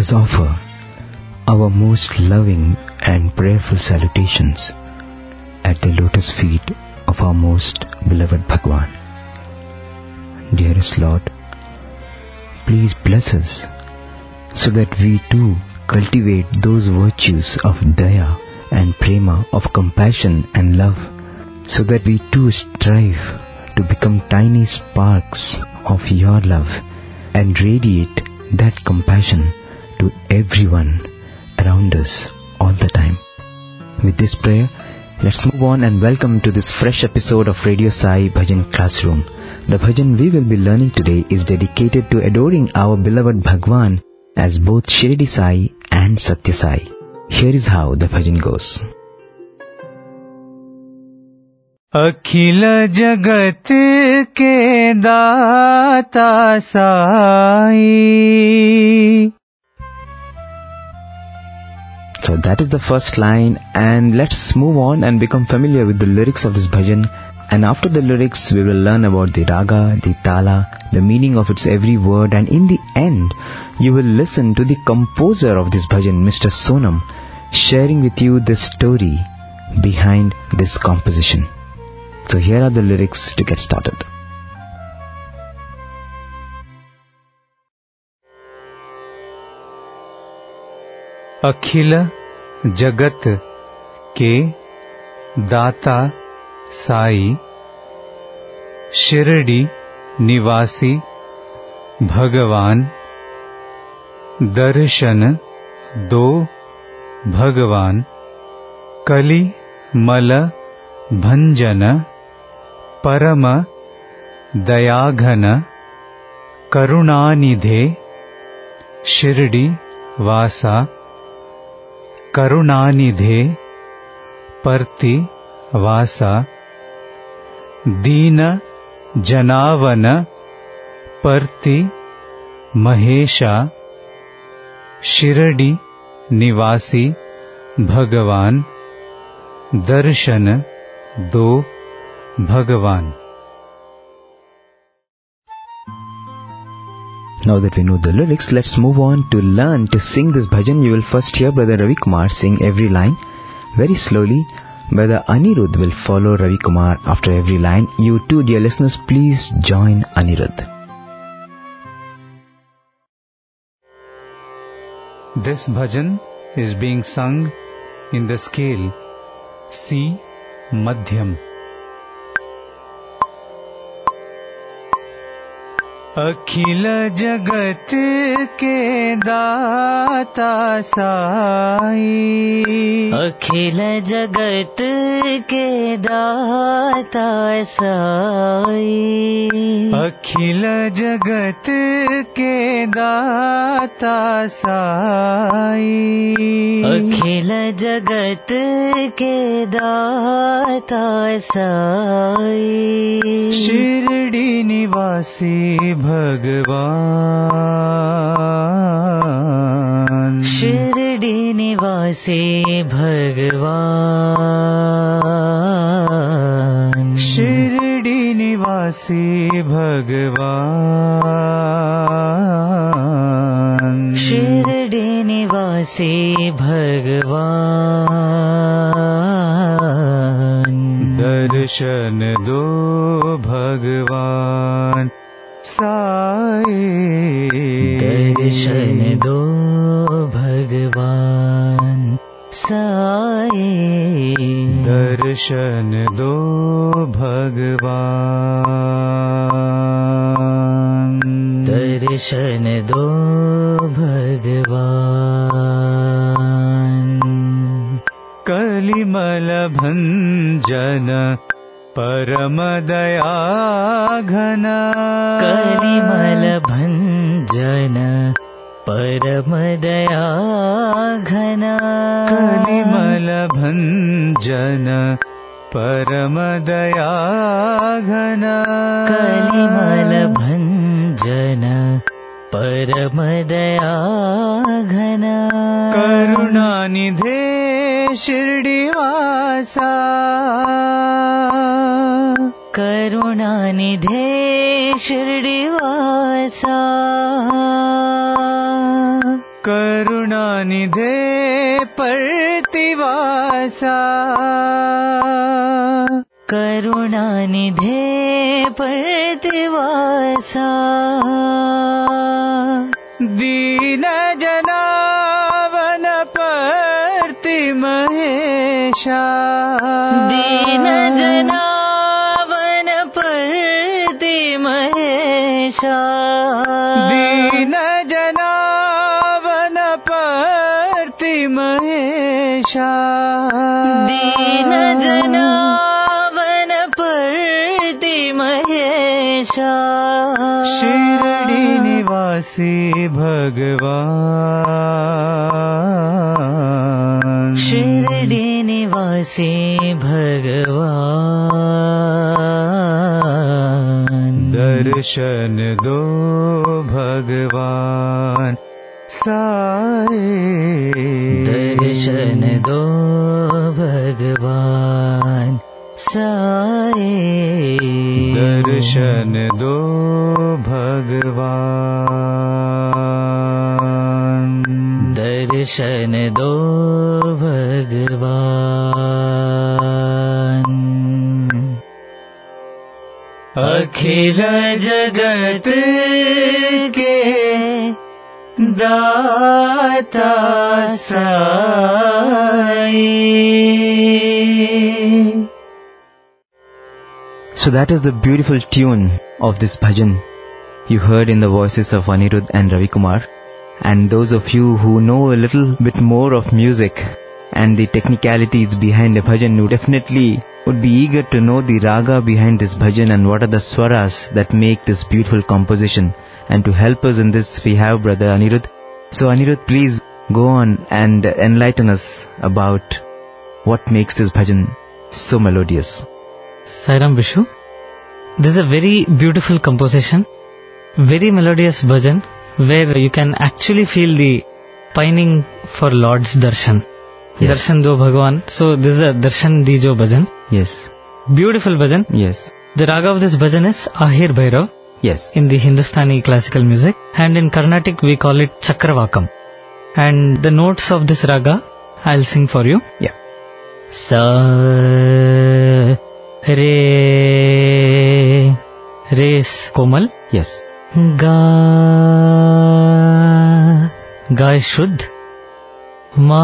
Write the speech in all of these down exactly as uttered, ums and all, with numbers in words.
us offer our most loving and prayerful salutations at the lotus feet of our most beloved Bhagwan. Dearest Lord, please bless us so that we too cultivate those virtues of daya and prema, of compassion and love, so that we too strive to become tiny sparks of your love and radiate that compassion to everyone around us all the time. With this prayer, let's move on and welcome to this fresh episode of Radio Sai Bhajan Classroom. The bhajan we will be learning today is dedicated to adoring our beloved Bhagwan as both Shirdi Sai and Satya Sai. Here is how the bhajan goes. अखिल जगत के दाता Sai. So that is the first line, and let's move on and become familiar with the lyrics of this bhajan. And after the lyrics, we will learn about the raga, the tala, the meaning of its every word, and in the end, you will listen to the composer of this bhajan, Mister Sonam, sharing with you the story behind this composition. So here are the lyrics to get started. अखिल जगत के दाता साई, शिरडी निवासी भगवान, दर्शन दो भगवान, कली मल भंजन, परम दयाघन, करुणानिधे, शिरडी वासा, करुणानिधे परति वासा, दीन जनावन परति महेशा, शिरडी निवासी भगवान, दर्शन दो भगवान. Now that we know the lyrics, let's move on to learn to sing this bhajan. You will first hear Brother Ravi Kumar sing every line very slowly. Brother Anirudh will follow Ravi Kumar after every line. You too, dear listeners, please join Anirudh. This bhajan is being sung in the scale C Madhyam. अखिल जगत के दाता साई, अखिल जगत के दाता साई, अखिल जगत के दाता साई, अखिल जगत के दाता साई, शिरडी निवासी भगवान, शिरडी निवासी भगवान, शिरडी निवासी भगवान, शिरडी निवासी भगवान, दर्शन दो भगवान साई, दर्शन दो भगवान साई, दर्शन दो भगवान, दर्शन दो भगवान. कलिमल भंजन परम दयाघन, कलिमल भंजन परम दयाघन, कलिमल भंजन परम दयाघन, कलिमल भंजन परम दयाघन, करुणानिधे शिरडीवासा, करुणानिधे शिरडीवासा, करुणानिधे प्रतिवासा करुणानिधे प्रतिवासा दीन जनावन पर्ति महेशा दीन जनावन पर्ति महेशा दीन जनावन पर्ति महेशा दीन जनावन पर्ति महेशा शिरडी निवासी भगवान शिरडी निवासी भगवान दर्शन दो भगवान साए दर्शन दो भगवान साए दर्शन दो भगवान दर्शन दो भगवान अखिल जगत के दाता Sai. So that is the beautiful tune of this bhajan you heard in the voices of Anirudh and Ravi Kumar. And those of you who know a little bit more of music and the technicalities behind a bhajan, you definitely would be eager to know the raga behind this bhajan and what are the swaras that make this beautiful composition. And to help us in this, we have Brother Anirudh. So Anirudh, please go on and enlighten us about what makes this bhajan so melodious. Sairam Vishu, this is a very beautiful composition, very melodious bhajan, where you can actually feel the pining for Lord's darshan. Yes. Darshan do Bhagwan. So this is a darshan dijo bhajan. Yes. Beautiful bhajan. Yes. The raga of this bhajan is Ahir Bhairav. Yes. In the Hindustani classical music, and in Carnatic we call it Chakravakam. And the notes of this raga I'll sing for you. Yeah. Sa Re Re is Komal. Yes. Ga Ga is Shuddh. Ma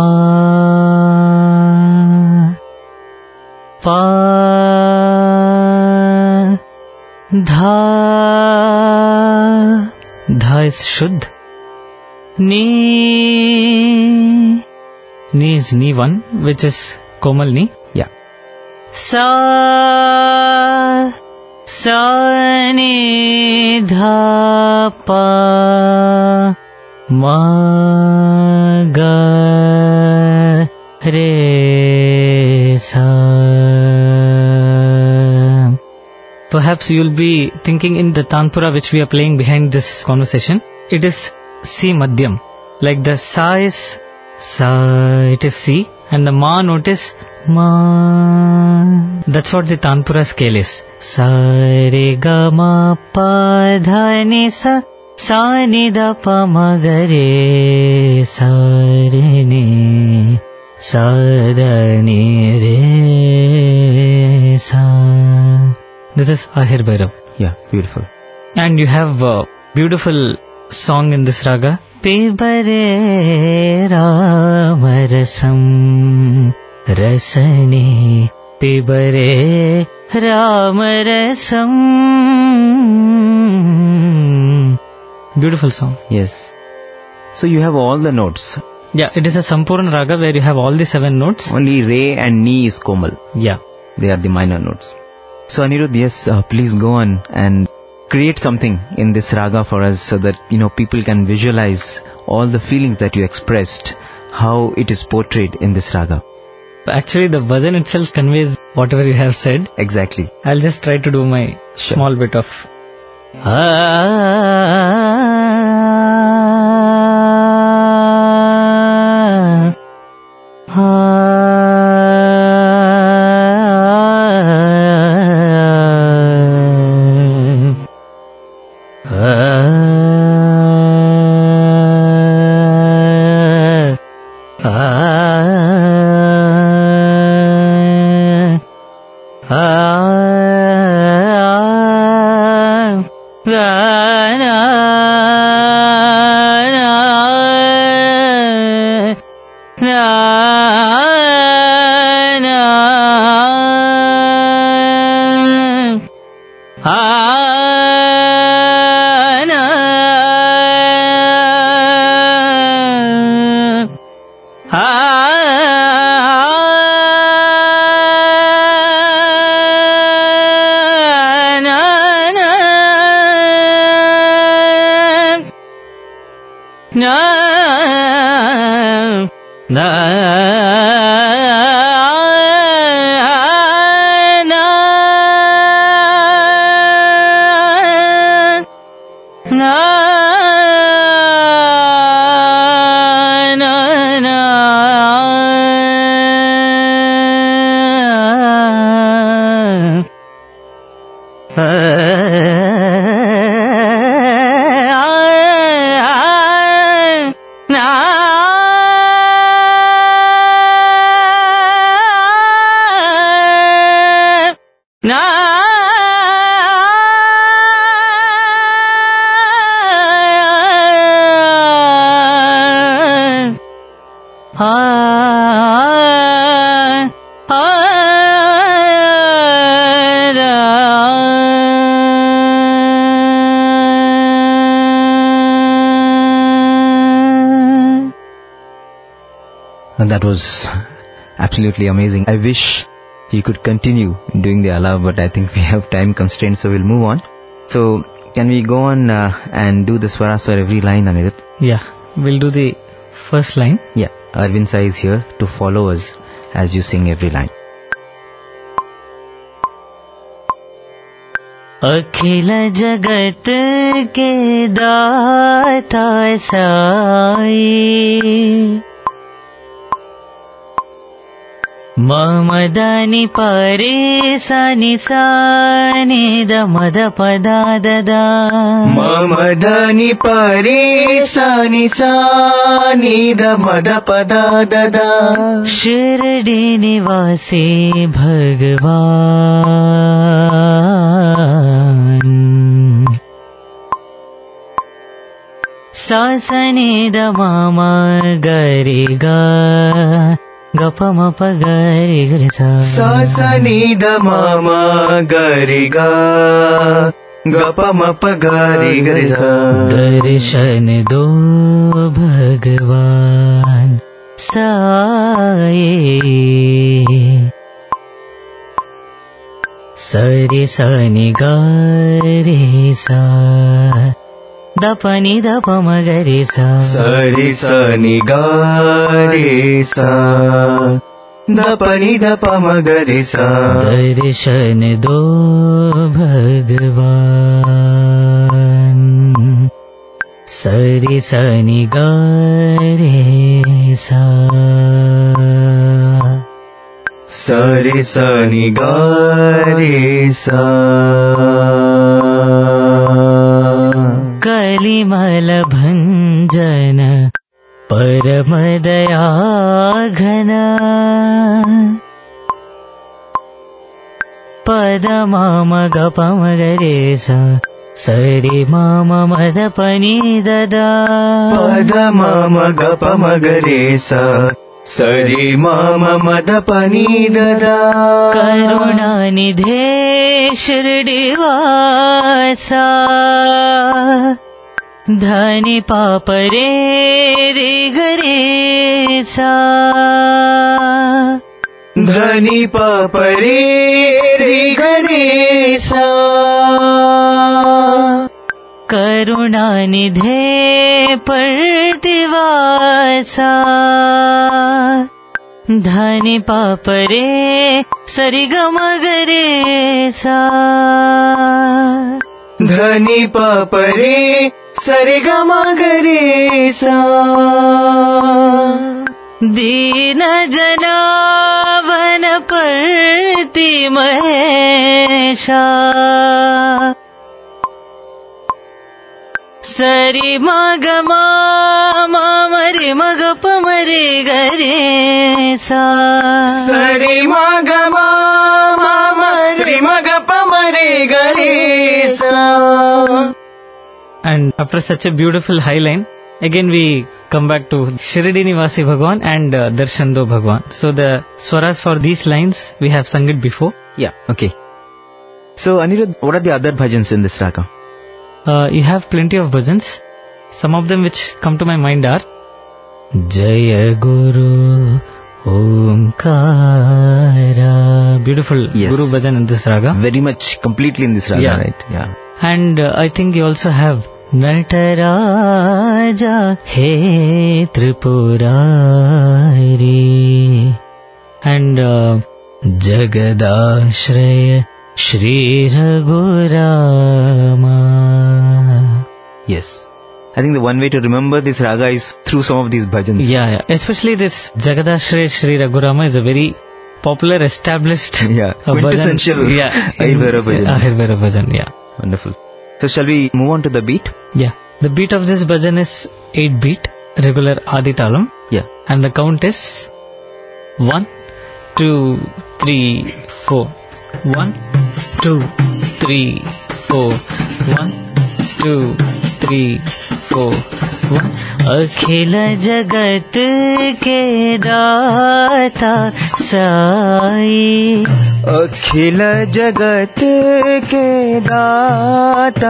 Pa Dha Dha is Shuddh. Ni Ni is Ni one, which is Komal Ni. Yeah. Sa Sa Ni Dha Pa Ma Ga Re Sa. Perhaps you will be thinking in the Tanpura which we are playing behind this conversation, it is C Madhyam. Like the Sa is Sa, it is C, and the Ma note is Ma. That's what the Tanpura scale is. Sa Re Ga Ma Pa Dha Ni Sa Sa Ni Da Pa Ma Ga Re Sa Re Ni Sa Da Ni Re Sa. This is Ahir Bhairav. Yeah, beautiful. And you have a beautiful song in this raga. Pibare Ramarasam Rasane Pibare Ramarasam. Beautiful song. Yes. So you have all the notes. Yeah, it is a Sampurna raga where you have all the seven notes. Only Re and Ni is Komal. Yeah. They are the minor notes. So Anirudh, yes, uh, please go on and create something in this raga for us so that, you know, people can visualize all the feelings that you expressed, how it is portrayed in this raga. Actually, the bhajan itself conveys whatever you have said. Exactly. I'll just try to do my Sure. small bit of... na And that was absolutely amazing. I wish he could continue doing the Alab, but I think we have time constraints, so we'll move on. So, can we go on uh, and do the swaras for every line, Anirudh? Yeah, we'll do the first line. Yeah, Arvind Sai is here to follow us as you sing every line. अखिल जगत के दाता साई ममदनि परेशानि सानि दमद पदा ददा ममदनि परेशानि सानि दमद पदा ददा शिरडी निवासी भगवान सासनि दमामा गरिगा गपम पगरि गरिसा सासनि दमामा गरिगा गपम पगरि गरिसा दर्शन दो भगवान साई सरि सनि गरि सा दपनि दपम गरि सा सरि सनि गरि सा दपनि दपम गरि सा दर्शन दो भगवान सरि सनि गरि सा सरि सनि गरि सा कलिमल भंजन परम दया घन पद माम गपम गरे सा सरि माम मद पनी ददा पद माम गपम गरे सा सरि माम मद पनी ददा करुणा निधे शिरडी वासा धनि पाप रे रे गरे सा धनि पाप रे रे गरे सा करुणा निधे प्रतिवासा धनि पाप रे सरि गम गरे सा धनि पाप रे सरि गम गरे सा दीन जनावन परति महेशा सरि मग मरि मग पमरे गरे सा सरि मग मरि मग पमरे गरे सा And after such a beautiful high line, again we come back to Shirdi Nivasi Bhagwan and uh, Darshan Do Bhagwan. So the swaras for these lines we have sung it before. Yeah, okay. So Anirudh, what are the other bhajans in this raga? Uh, you have plenty of bhajans. Some of them which come to my mind are Jaya Guru Omkara. Beautiful Yes. Guru bhajan in this raga. Very much completely in this raga, Yeah. right? Yeah. And uh, I think you also have Nataraja He Tripurari and uh, Jagadashraya Shri Raghurama. Yes. I think the one way to remember this raga is through some of these bhajans. Yeah, yeah. Especially this Jagadashraya Shri Raghurama is a very popular, established Yeah. uh, Quintessential bhajan. Yeah. Ayurveda bhajan. Ayurveda bhajan, yeah. Wonderful. So shall we move on to the beat? Yeah. The beat of this bhajan is eight beat, regular Adi Talam. Yeah. And the count is one, two, three, four. one, two, three, four. one, two, three, four. one. अखिल जगत के दाता साई, अखिल जगत के दाता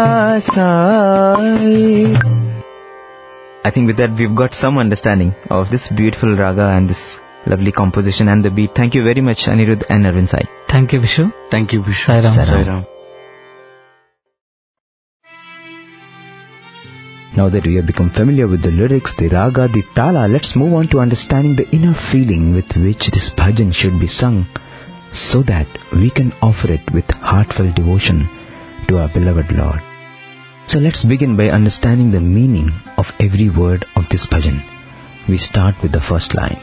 Sai. I think with that we've got some understanding of this beautiful raga and this lovely composition and the beat. Thank you very much, Anirudh and Arvind Sai. Thank you, Vishu. Thank you, Vishu. Sai Ram. Sai Ram. Now that we have become familiar with the lyrics, the raga, the tala, let's move on to understanding the inner feeling with which this bhajan should be sung, so that we can offer it with heartfelt devotion to our beloved Lord. So let's begin by understanding the meaning of every word of this bhajan. We start with the first line.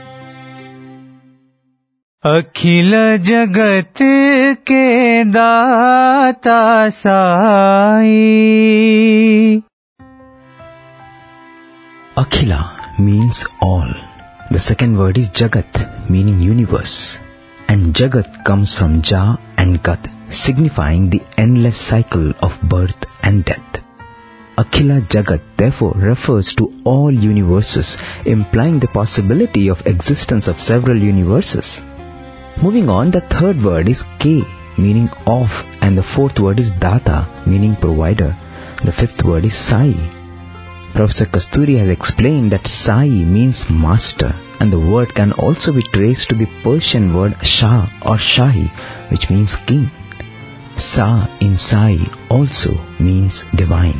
अखिल जगत के दाता Sai. Akhila means all. The second word is Jagat, meaning universe. And Jagat comes from Ja and Gat, signifying the endless cycle of birth and death. Akhila Jagat therefore refers to all universes, implying the possibility of existence of several universes. Moving on, the third word is K, meaning of, and the fourth word is Data, meaning provider. The fifth word is Sai. Professor Kasturi has explained that Sai means master, and the word can also be traced to the Persian word Shah or Shahi, which means king. Sa in Sai also means divine.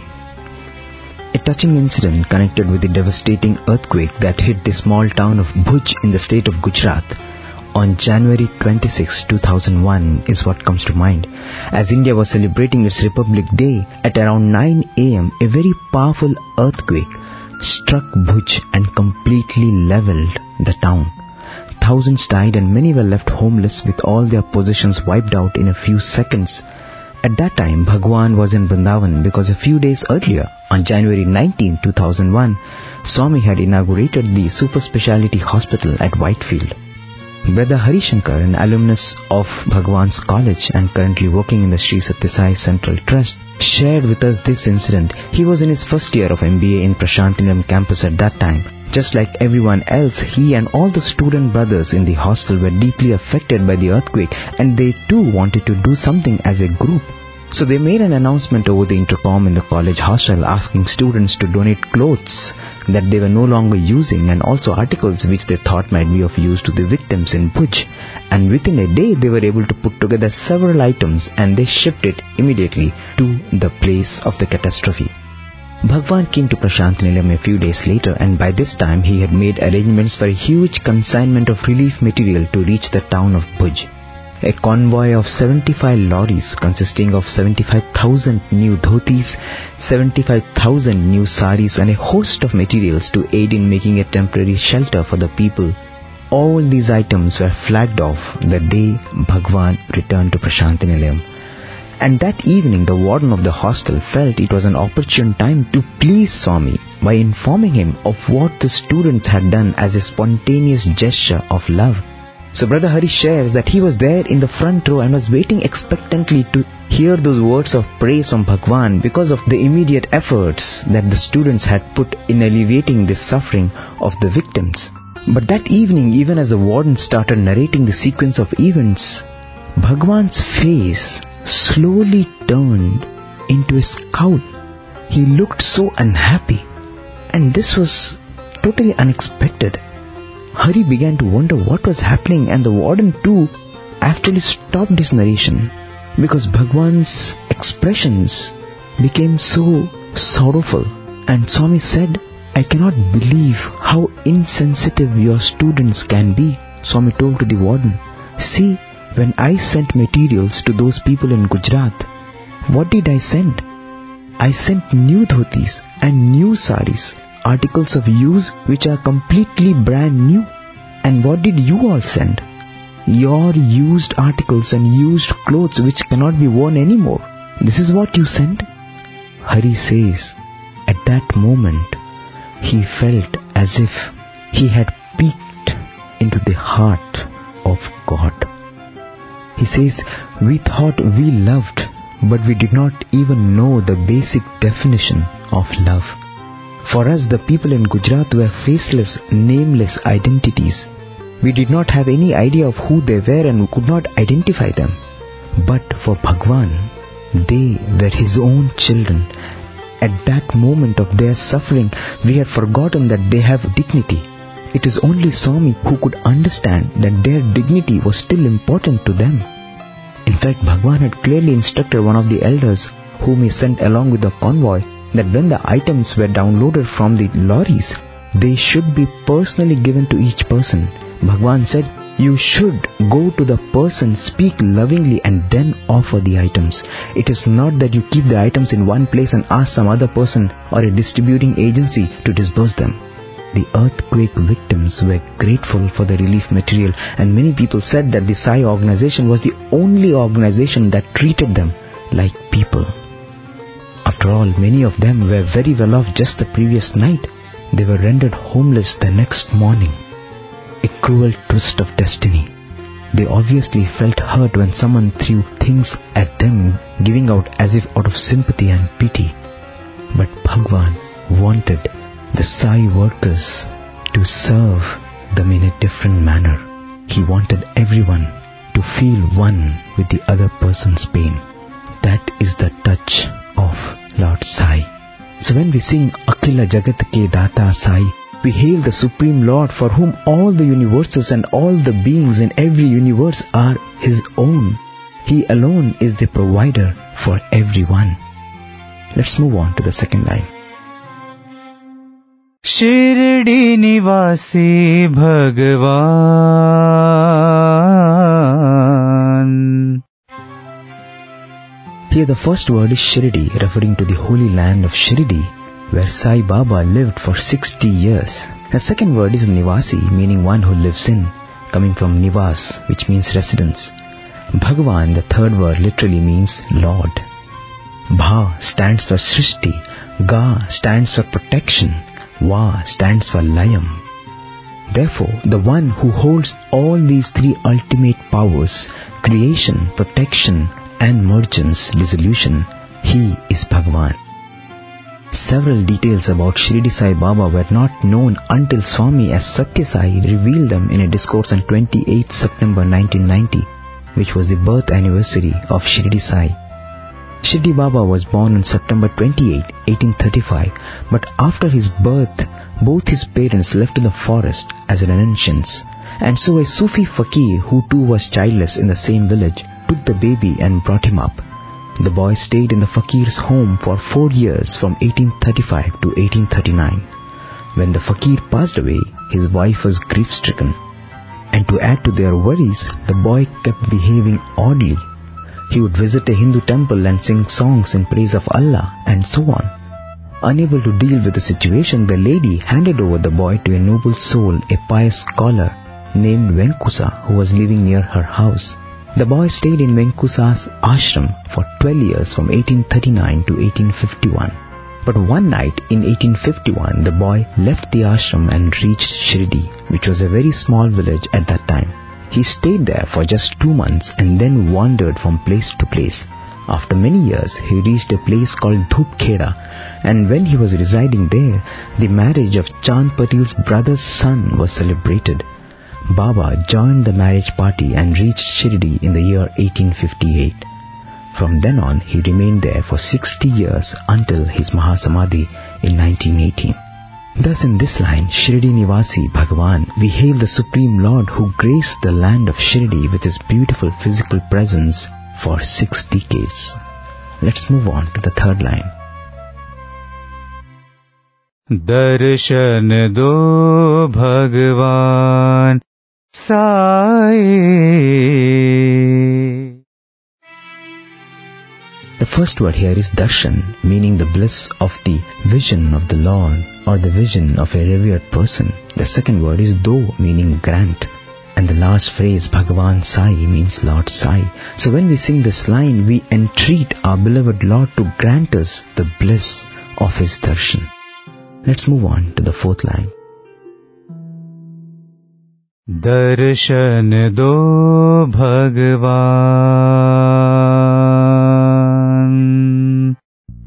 A touching incident connected with the devastating earthquake that hit the small town of Bhuj in the state of Gujarat on January twenty-sixth, two thousand one is what comes to mind. As India was celebrating its Republic Day, at around nine a m, a very powerful earthquake struck Bhuj and completely leveled the town. Thousands died and many were left homeless with all their possessions wiped out in a few seconds. At that time, Bhagwan was in Vrindavan because a few days earlier, on January nineteenth, two thousand one, Swami had inaugurated the super speciality hospital at Whitefield. Brother Hari Shankar, an alumnus of Bhagwan's college and currently working in the Sri Satya Sai Central Trust, shared with us this incident. He was in his first year of M B A in Prashantinilayam campus at that time. Just like everyone else, he and all the student brothers in the hostel were deeply affected by the earthquake, and they too wanted to do something as a group. So they made an announcement over the intercom in the college hostel asking students to donate clothes that they were no longer using and also articles which they thought might be of use to the victims in Bhuj. And within a day they were able to put together several items and they shipped it immediately to the place of the catastrophe. Bhagwan came to Prashantinilayam a few days later, and by this time he had made arrangements for a huge consignment of relief material to reach the town of Bhuj. A convoy of seventy-five lorries consisting of seventy-five thousand new dhotis, seventy-five thousand new saris and a host of materials to aid in making a temporary shelter for the people. All these items were flagged off the day Bhagwan returned to Prashantinilayam. And that evening the warden of the hostel felt it was an opportune time to please Swami by informing him of what the students had done as a spontaneous gesture of love. So Brother Hari shares that he was there in the front row and was waiting expectantly to hear those words of praise from Bhagwan because of the immediate efforts that the students had put in alleviating the suffering of the victims. But that evening, even as the warden started narrating the sequence of events, Bhagwan's face slowly turned into a scowl. He looked so unhappy, and this was totally unexpected. Hari began to wonder what was happening, and the warden too actually stopped his narration because Bhagwan's expressions became so sorrowful. And Swami said, "I cannot believe how insensitive your students can be." Swami told to the warden, "See, when I sent materials to those people in Gujarat, what did I send? I sent new dhotis and new saris, articles of use which are completely brand new. And what did you all send? Your used articles and used clothes which cannot be worn anymore. This is what you sent?" Hari says, at that moment, he felt as if he had peeked into the heart of God. He says, "We thought we loved, but we did not even know the basic definition of love. For us, the people in Gujarat were faceless, nameless identities. We did not have any idea of who they were and could not identify them. But for Bhagwan, they were his own children. At that moment of their suffering, we had forgotten that they have dignity. It is only Swami who could understand that their dignity was still important to them. In fact, Bhagwan had clearly instructed one of the elders whom he sent along with the convoy that when the items were downloaded from the lorries, they should be personally given to each person. Bhagwan said, you should go to the person, speak lovingly and then offer the items. It is not that you keep the items in one place and ask some other person or a distributing agency to disburse them." The earthquake victims were grateful for the relief material, and many people said that the Sai organization was the only organization that treated them like people. After all, many of them were very well off just the previous night. They were rendered homeless the next morning. A cruel twist of destiny. They obviously felt hurt when someone threw things at them, giving out as if out of sympathy and pity. But Bhagwan wanted the Sai workers to serve them in a different manner. He wanted everyone to feel one with the other person's pain. That is the touch of Lord Sai. So when we sing Akhila Jagat Ke Data Sai, we hail the Supreme Lord for whom all the universes and all the beings in every universe are His own. He alone is the provider for everyone. Let's move on to the second line. Shirdi Nivasi Bhagavan. Here the first word is Shirdi, referring to the holy land of Shirdi, where Sai Baba lived for sixty years. The second word is Nivasi, meaning one who lives in, coming from Nivas, which means residence. Bhagavan, the third word, literally means Lord. Bha stands for Srishti, Ga stands for protection, Va stands for Layam. Therefore, the one who holds all these three ultimate powers, creation, protection and emergence, dissolution, he is Bhagavan. Several details about Shirdi Sai Baba were not known until Swami as Satya Sai revealed them in a discourse on twenty-eighth September nineteen ninety, which was the birth anniversary of Shirdi Sai. Shirdi Baba was born on September twenty-eighth, eighteen thirty-five, but after his birth, both his parents left in the forest as renunciants, and so a Sufi fakir who too was childless in the same village took the baby and brought him up. The boy stayed in the fakir's home for four years from eighteen thirty-five to eighteen thirty-nine. When the fakir passed away, his wife was grief-stricken, and to add to their worries, the boy kept behaving oddly. He would visit a Hindu temple and sing songs in praise of Allah and so on. Unable to deal with the situation, the lady handed over the boy to a noble soul, a pious scholar named Venkusa, who was living near her house. The boy stayed in Venkusa's ashram for twelve years from eighteen thirty-nine to eighteen fifty-one. But one night in eighteen fifty-one, the boy left the ashram and reached Shirdi, which was a very small village at that time. He stayed there for just two months and then wandered from place to place. After many years, he reached a place called Dhupkheda, and when he was residing there, the marriage of Chand Patil's brother's son was celebrated. Baba joined the marriage party and reached Shirdi in the year eighteen fifty-eight. From then on, he remained there for sixty years until his Mahasamadhi in nineteen eighteen. Thus in this line, Shirdi Nivasi Bhagavan, we hail the Supreme Lord who graced the land of Shirdi with his beautiful physical presence for six decades. Let's move on to the third line. Darshan do Bhagavan Sai. The first word here is darshan, meaning the bliss of the vision of the Lord or the vision of a revered person. The second word is do, meaning grant. And the last phrase, Bhagavan Sai, means Lord Sai. So when we sing this line, we entreat our beloved Lord to grant us the bliss of His darshan. Let's move on to the fourth line. Darshan do Bhagavan.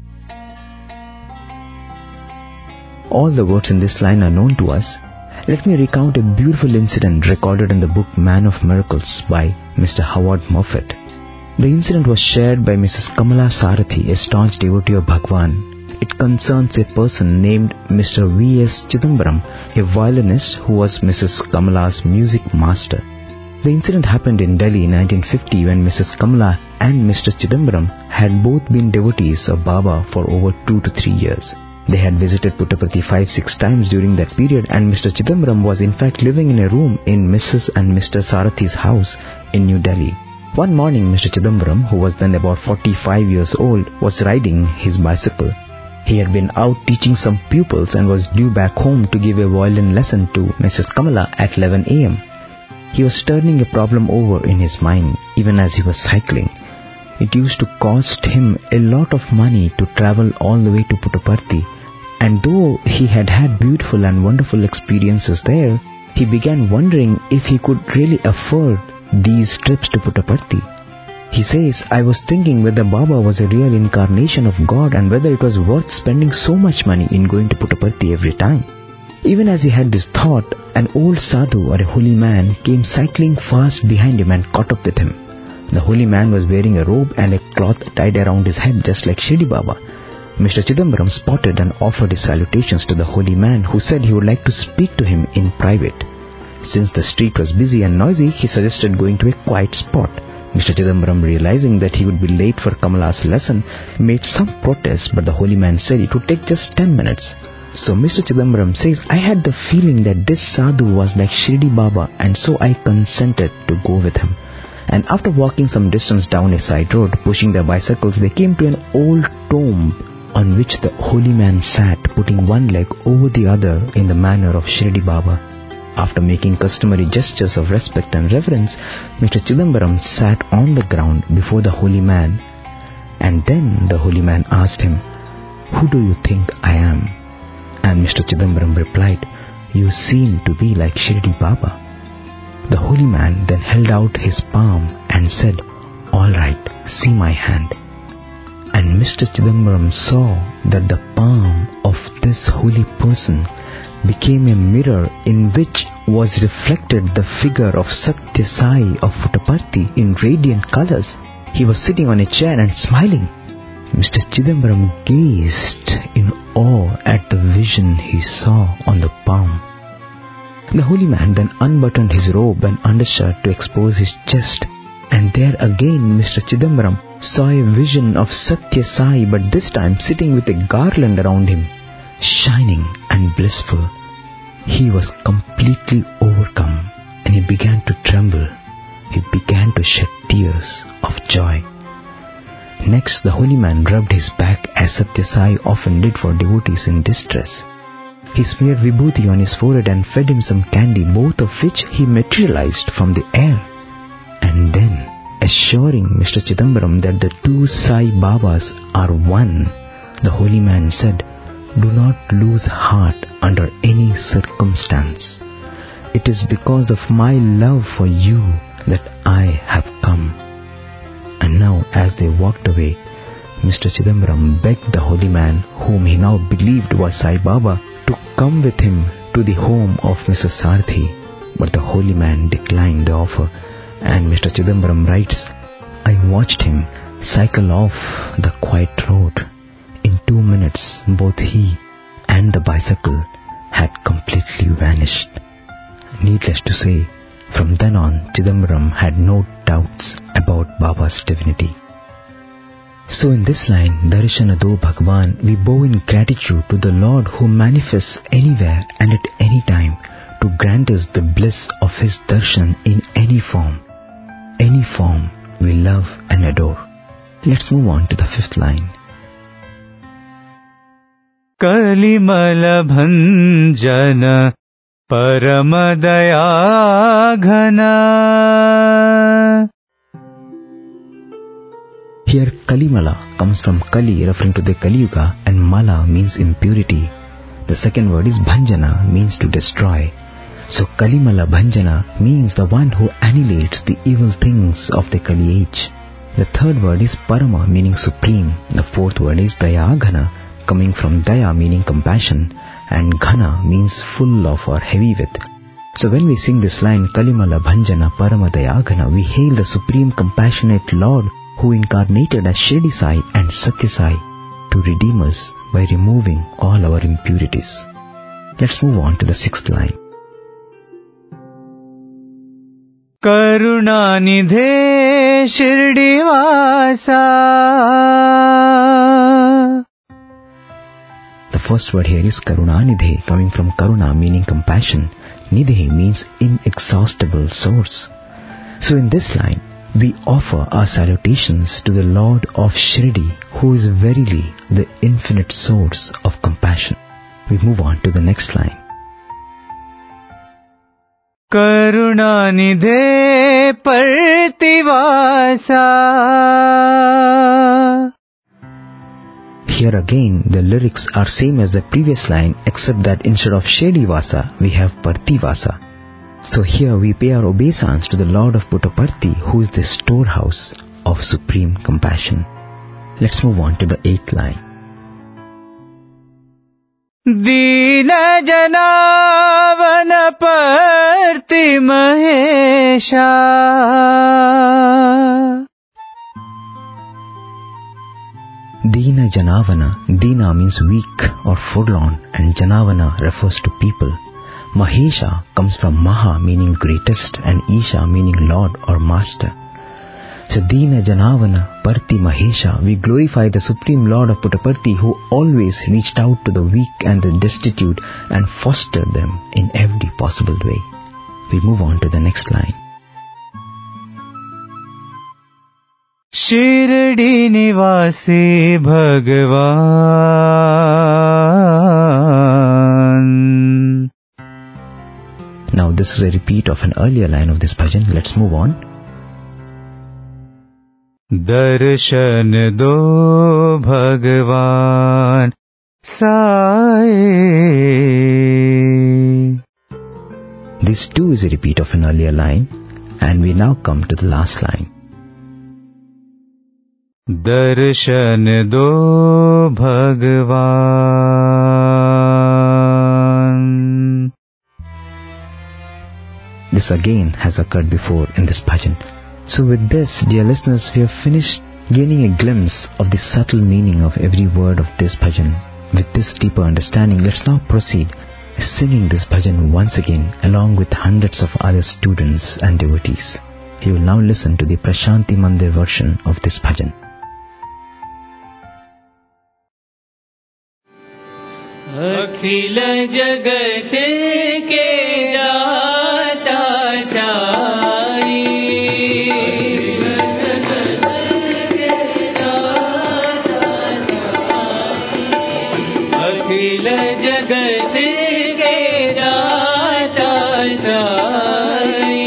All the words in this line are known to us. Let me recount a beautiful incident recorded in the book Man of Miracles by Mister Howard Moffat. The incident was shared by Missus Kamala Sarathi, a staunch devotee of Bhagwan. It concerns a person named Mister V S Chidambaram, a violinist who was Missus Kamala's music master. The incident happened in Delhi in nineteen fifty when Missus Kamala and Mister Chidambaram had both been devotees of Baba for over two to three years. They had visited Puttaparthi five, six times during that period, and Mister Chidambaram was in fact living in a room in Missus and Mister Sarathi's house in New Delhi. One morning, Mister Chidambaram, who was then about forty-five years old, was riding his bicycle. He had been out teaching some pupils and was due back home to give a violin lesson to Missus Kamala at eleven a m He was turning a problem over in his mind even as he was cycling. It used to cost him a lot of money to travel all the way to Puttaparthi. And though he had had beautiful and wonderful experiences there, he began wondering if he could really afford these trips to Puttaparthi. He says, I was thinking whether Baba was a real incarnation of God and whether it was worth spending so much money in going to Puttaparthi every time. Even as he had this thought, an old sadhu or a holy man came cycling fast behind him and caught up with him. The holy man was wearing a robe and a cloth tied around his head just like Shirdi Baba. Mister Chidambaram spotted and offered his salutations to the holy man, who said he would like to speak to him in private. Since the street was busy and noisy, he suggested going to a quiet spot. Mister Chidambaram, realizing that he would be late for Kamala's lesson, made some protest, but the holy man said it would take just ten minutes. So Mister Chidambaram says, I had the feeling that this sadhu was like Shirdi Baba, and so I consented to go with him. And after walking some distance down a side road, pushing their bicycles, they came to an old tomb on which the holy man sat, putting one leg over the other in the manner of Shirdi Baba. After making customary gestures of respect and reverence, Mister Chidambaram sat on the ground before the holy man, and then the holy man asked him, Who do you think I am? And Mister Chidambaram replied, You seem to be like Shirdi Baba. The holy man then held out his palm and said, All right, see my hand. And Mister Chidambaram saw that the palm of this holy person became a mirror in which was reflected the figure of Satya Sai of Puttaparthi in radiant colors. He was sitting on a chair and smiling. Mister Chidambaram gazed in awe at the vision he saw on the palm. The holy man then unbuttoned his robe and undershirt to expose his chest, and there again Mister Chidambaram saw a vision of Satya Sai, but this time sitting with a garland around him, shining and blissful. He was completely overcome and he began to tremble. He began to shed tears of joy. Next, the holy man rubbed his back as Satya Sai often did for devotees in distress. He smeared vibhuti on his forehead and fed him some candy, both of which he materialized from the air. And then, assuring Mister Chidambaram that the two Sai Babas are one, the holy man said, Do not lose heart under any circumstance. it is because of my love for you that I have come." And now, as they walked away, Mister Chidambaram begged the holy man, whom he now believed was Sai Baba, to come with him to the home of Missus Sarthi. But the holy man declined the offer, and Mister Chidambaram writes, "I watched him cycle off the quiet road. In two minutes, both he and the bicycle had completely vanished." Needless to say, from then on, Chidambaram had no doubts about Baba's divinity. So in this line, Darshana Do Bhagwan, we bow in gratitude to the Lord who manifests anywhere and at any time to grant us the bliss of His darshan in any form. Any form we love and adore. Let's move on to the fifth line. Kalimala bhanjana paramadaya ghana. Here Kalimala comes from Kali, referring to the Kali Yuga, and Mala means impurity. The second word is Bhanjana, means to destroy. So Kalimala Bhanjana means the one who annihilates the evil things of the Kali age. The third word is Parama, meaning supreme. The fourth word is Daya Ghana, coming from Daya, meaning compassion, and Ghana means full of or heavy with. So when we sing this line, Kalimala Bhanjana Parama Daya Ghana, we hail the supreme compassionate Lord who incarnated as Shirdi Sai and Satya Sai to redeem us by removing all our impurities. Let's move on to the sixth line. Karunanidhe Shirdivasa. The first word here is Karunanidhe, coming from Karuna, meaning compassion. Nidhe means inexhaustible source. So in this line, we offer our salutations to the Lord of Shirdi, who is verily the infinite source of compassion. We move on to the next line. Karunanidhe Partivasa. Here again, the lyrics are same as the previous line, except that instead of Shedivasa, we have Partivasa. So here we pay our obeisance to the Lord of Puttaparthi, who is the storehouse of supreme compassion. Let's move on to the eighth line. Deena Janavana Parti Mahesha. Deena Janavana. Deena means weak or forlorn, and Janavana refers to people. Mahesha comes from Maha, meaning greatest, and Isha, meaning Lord or Master. So Deena Janavana Parti Mahesha, we glorify the Supreme Lord of Puttaparthi, who always reached out to the weak and the destitute and fostered them in every possible way. We move on to the next line. Shirdi Nivasi Bhagavan. Now this is a repeat of an earlier line of this bhajan. Let's move on. Darshan do Bhagavan Sai. This too is a repeat of an earlier line, and we now come to the last line. Darshan do Bhagavan. This again has occurred before in this bhajan. So with this, dear listeners, we have finished gaining a glimpse of the subtle meaning of every word of this bhajan. With this deeper understanding, let's now proceed singing this bhajan once again along with hundreds of other students and devotees. You will now listen to the Prashanti Mandir version of this bhajan. अखिल जगत के दाता साई, अखिल जगत के दाता साई,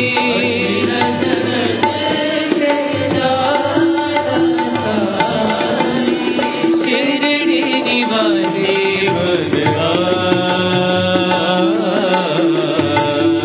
शिरडी निवासी भगवान,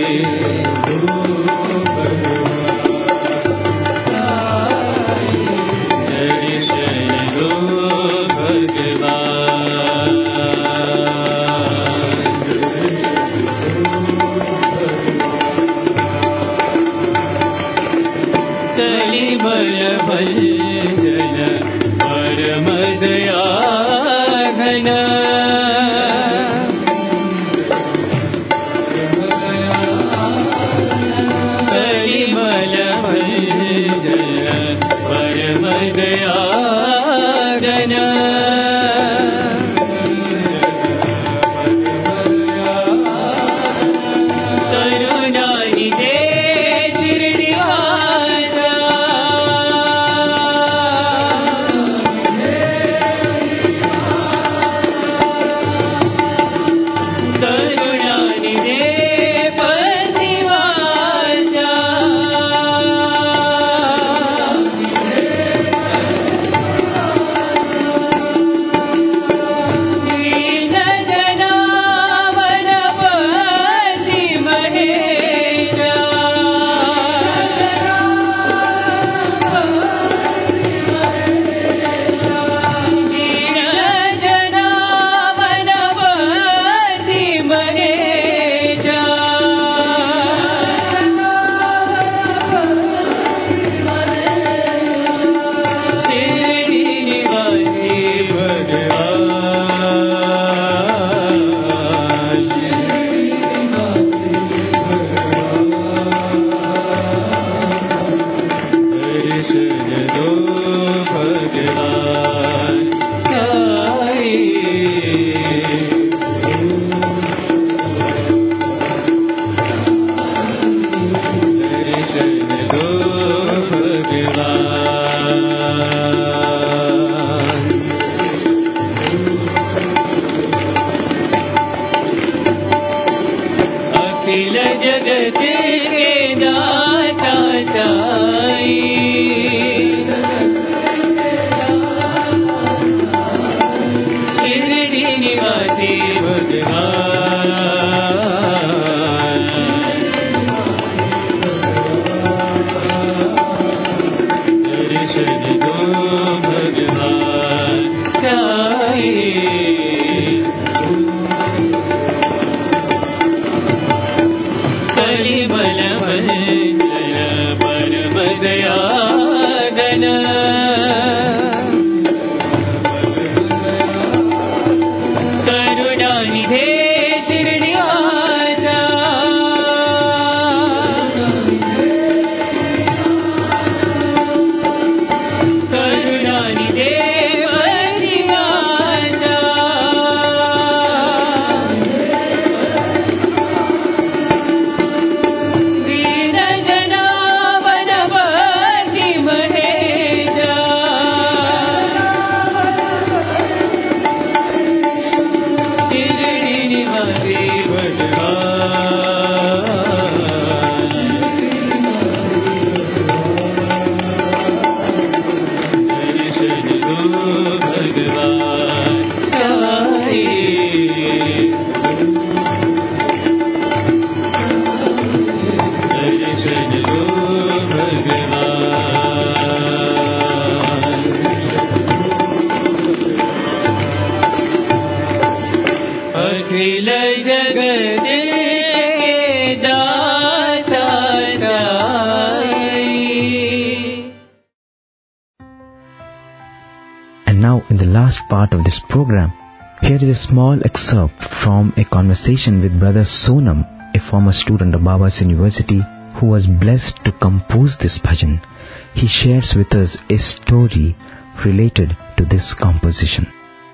Part of this program, here is a small excerpt from a conversation with Brother Sonam, a former student of Baba's University who was blessed to compose this bhajan. He shares with us a story related to this composition.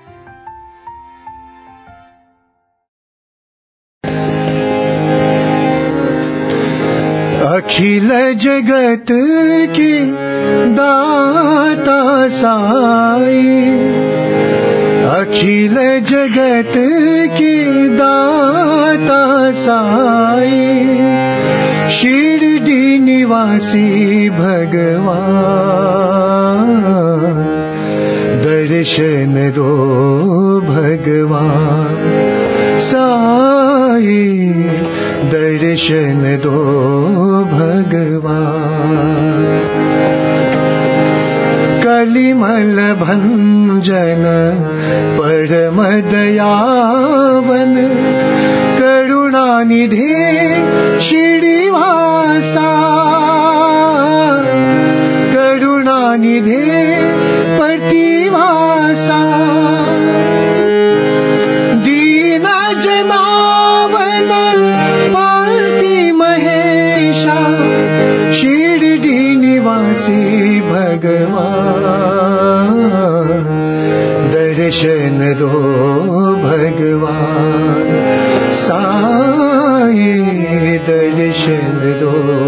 अखिल जगत की दाता साई, अखिल जगत की दाता साई, शिरडी निवासी भगवान, दर्शन दो भगवान साई। साई दर्शन दो भगवान कलिमल भंजन परम दयावन करुणानिधि श्रीनिवासा करुणानिधि प्रतिवासा दीन जनावन पार्ति महेशा शिरडी निवासी भगवान दर्शन दो भगवान साई दर्शन दो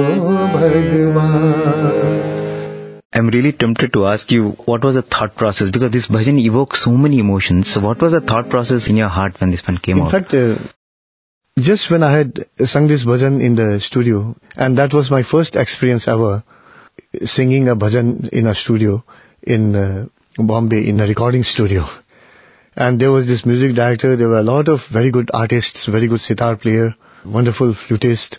भगवान. I'm really tempted to ask you, what was the thought process? Because this bhajan evokes so many emotions. So what was the thought process in your heart when this one came in out? In fact, uh, just when I had sung this bhajan in the studio, and that was my first experience ever, singing a bhajan in a studio in uh, Bombay, in a recording studio. And there was this music director, there were a lot of very good artists, very good sitar player, wonderful flutist.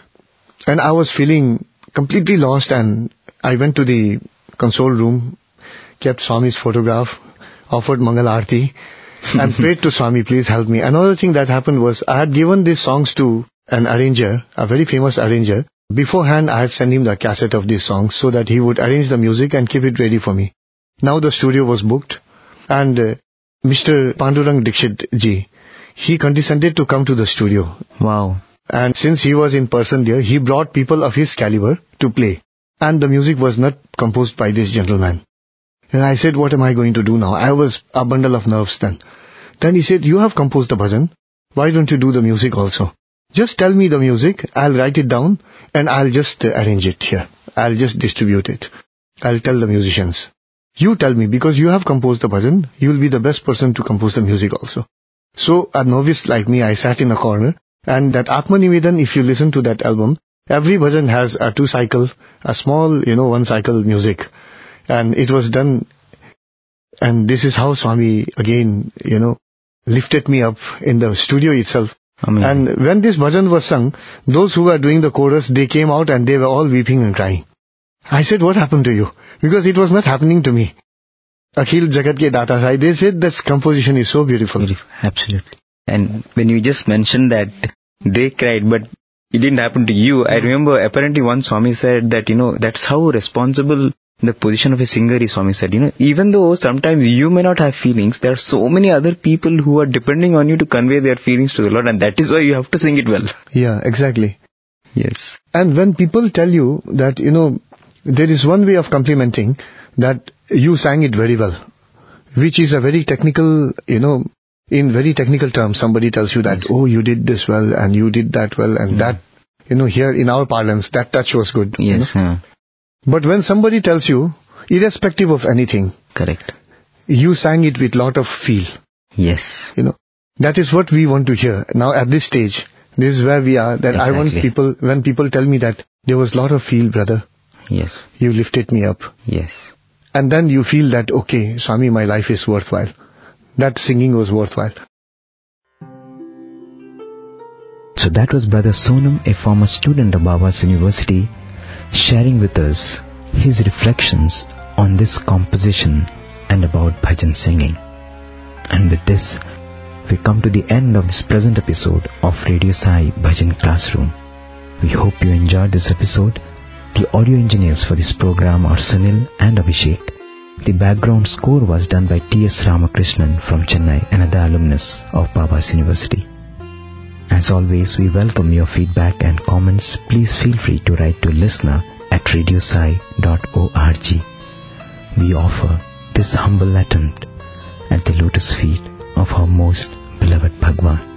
And I was feeling completely lost, and I went to the console room, kept Swami's photograph, offered Mangal Aarti, and prayed to Swami, please help me. Another thing that happened was, I had given these songs to an arranger, a very famous arranger. Beforehand, I had sent him the cassette of these songs so that he would arrange the music and keep it ready for me. Now the studio was booked, and uh, Mister Pandurang Dixit ji, he condescended to come to the studio. Wow. And since he was in person there, he brought people of his caliber to play. And the music was not composed by this gentleman. And I said, what am I going to do now? I was a bundle of nerves then. Then he said, you have composed the bhajan. Why don't you do the music also? Just tell me the music, I'll write it down, and I'll just uh, arrange it here. I'll just distribute it. I'll tell the musicians. You tell me, because you have composed the bhajan, you will be the best person to compose the music also. So a novice like me, I sat in a corner, and that Atma Nivedan, if you listen to that album, every bhajan has a two cycle, a small, you know, one cycle music. And it was done, and this is how Swami again, you know, lifted me up in the studio itself. Amazing. And when this bhajan was sung, those who were doing the chorus, they came out and they were all weeping and crying. I said, what happened to you? Because it was not happening to me. Akhil Jagat ke Data Sai, they said that composition is so beautiful. Absolutely. And when you just mentioned that they cried, but it didn't happen to you, I remember apparently one Swami said that, you know, that's how responsible the position of a singer is. Swami said, you know, even though sometimes you may not have feelings, there are so many other people who are depending on you to convey their feelings to the Lord, and that is why you have to sing it well. Yeah, exactly. Yes. And when people tell you that, you know, there is one way of complimenting that you sang it very well, which is a very technical, you know, in very technical terms, somebody tells you that, yes, oh, you did this well and you did that well and yeah, that, you know, here in our parlance, that touch was good. Yes. You know? Yeah. But when somebody tells you, irrespective of anything, correct, you sang it with lot of feel. Yes. You know, that is what we want to hear. Now at this stage, this is where we are, that exactly. I want people, when people tell me that there was lot of feel, brother. Yes. You lifted me up. Yes. And then you feel that, okay, Swami, my life is worthwhile. That singing was worthwhile. So that was Brother Sonam, a former student of Baba's University, sharing with us his reflections on this composition and about bhajan singing. And with this, we come to the end of this present episode of Radio Sai Bhajan Classroom. We hope you enjoyed this episode. The audio engineers for this program are Sunil and Abhishek. The background score was done by T S Ramakrishnan from Chennai, another alumnus of Baba's University. As always, we welcome your feedback and comments. Please feel free to write to listener at radiosai dot org. We offer this humble attempt at the lotus feet of our most beloved Bhagwan.